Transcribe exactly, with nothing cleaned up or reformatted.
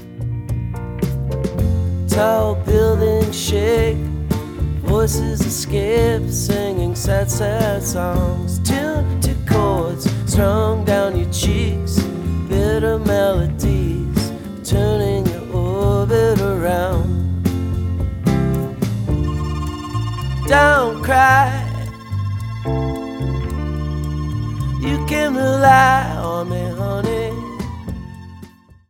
Tall buildings shake, voices escape, singing sad, sad songs, tuned to chords strung down your cheeks, bitter melodies turning your orbit around. Don't cry, you can rely on me, honey.